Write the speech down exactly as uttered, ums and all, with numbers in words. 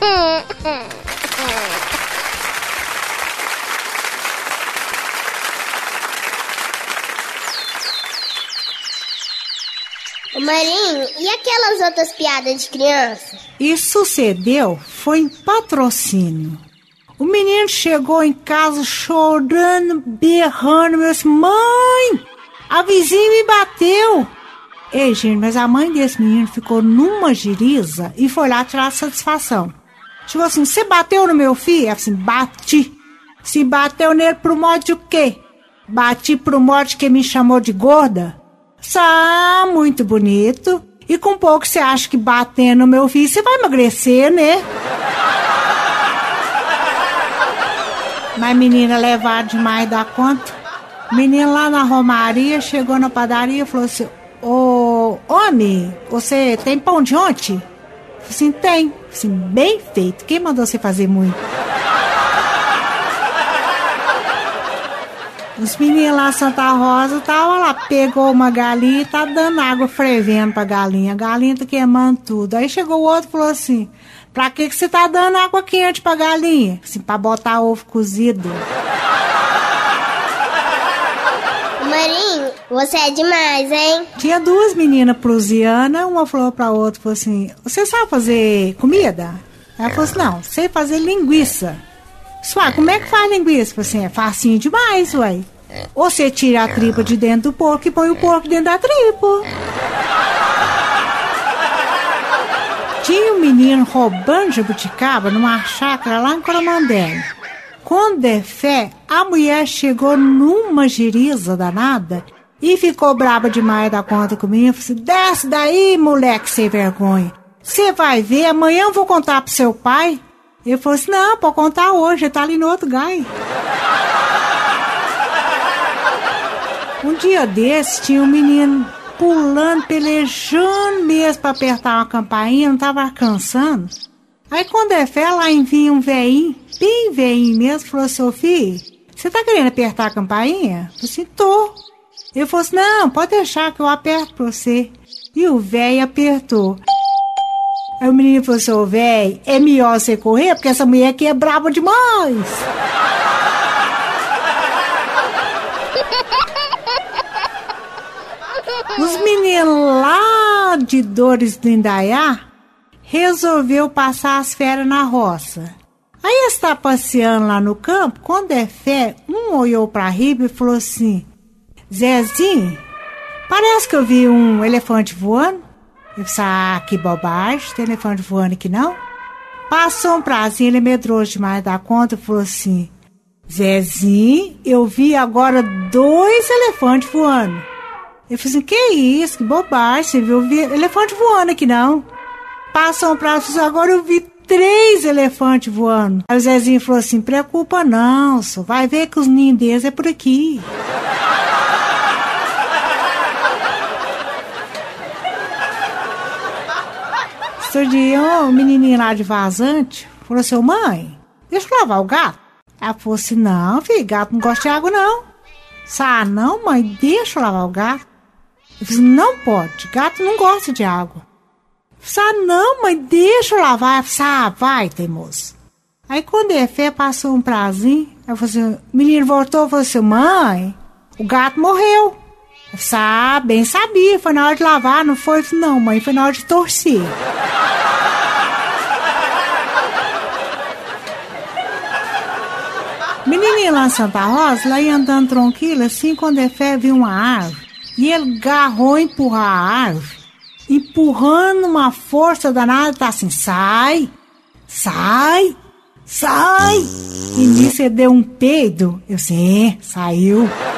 Marinho, e aquelas outras piadas de criança? Isso sucedeu foi em Patrocínio. O menino chegou em casa chorando, berrando, meu disse, mãe, a vizinha me bateu. Ei, gente, mas a mãe desse menino ficou numa giriza e foi lá tirar satisfação. Tipo assim, você bateu no meu filho? Ela assim, bati. Se bateu nele pro modo de o quê? Bati pro modo que me chamou de gorda? Sá, muito bonito. E com pouco você acha que batendo no meu filho, você vai emagrecer, né? Mas menina levada demais da conta. Menino lá na Romaria, chegou na padaria e falou assim, ô, homem, você tem pão de ontem? Eu falei assim, tem. Assim, bem feito. Quem mandou você fazer muito? Os meninos lá Santa Rosa tava lá, pegou uma galinha e tá dando água fervendo pra galinha. A galinha tá queimando tudo. Aí chegou o outro e falou assim, pra que que você tá dando água quente pra galinha? Assim, pra botar ovo cozido. Marinho, você é demais, hein? Tinha duas meninas prusianas, uma falou pra outra, falou assim, você sabe fazer comida? Ela falou assim, não, sei fazer linguiça. Suá, como é que faz linguiça? Falei assim, é facinho demais, ué. Ou você tira a tripa de dentro do porco e põe o porco dentro da tripa. Tinha um menino roubando jabuticaba numa chácara lá em Coromandel. Quando der fé, a mulher chegou numa giriza danada e ficou braba demais da conta comigo. Falei assim, desce daí, moleque sem vergonha. Você vai ver, amanhã eu vou contar pro seu pai. Ele falou assim, não, pode contar hoje, ele tá ali no outro gai. Um dia desse, tinha um menino pulando, pelejando mesmo pra apertar uma campainha, não tava alcançando. Aí quando é fé, lá envia um veinho, bem veinho mesmo, falou, Sofia, você tá querendo apertar a campainha? Eu falei assim, tô. Ele falou assim, não, pode deixar que eu aperto pra você. E o velho apertou. Aí o menino falou assim, ô velho, é melhor você correr, porque essa mulher aqui é brava demais. Os meninos lá de Dores do Indaiá resolveu passar as férias na roça. Aí está passeando lá no campo, quando é fé, um olhou pra riba e falou assim, Zezinho, parece que eu vi um elefante voando. Eu disse, ah, que bobagem, tem elefante voando aqui não? Passou um prazinho, ele é medroso demais da conta e falou assim, Zezinho, eu vi agora dois elefantes voando. Eu falei assim, que isso, que bobagem, você viu elefante voando aqui não? Passou um prazo, agora eu vi três elefantes voando. Aí o Zezinho falou assim, preocupa não, só vai ver que os ninhos deles é por aqui. Outro dia, o menininho lá de Vazante falou assim, mãe, deixa eu lavar o gato. Ela falou assim, não, filho, gato não gosta de água, não. Ah, não, mãe, deixa eu lavar o gato. Eu falei, não pode, gato não gosta de água. Eu falei, ah, não, mãe, deixa eu lavar. Eu falei, ah, vai, teimoso. Aí, quando é fé, passou um prazinho. Ela falou assim, o menino voltou e falou assim, mãe, o gato morreu. Eu falei, ah, bem sabia, foi na hora de lavar, não foi? Eu falei, não, mãe, foi na hora de torcer. Menininho lá em Santa Rosa, lá ia andando tranquilo, assim, quando é fé, viu uma árvore. E ele agarrou empurrar a árvore, empurrando uma força danada, tá assim, sai, sai, sai. E nisso ele deu um peido, eu sei, saiu.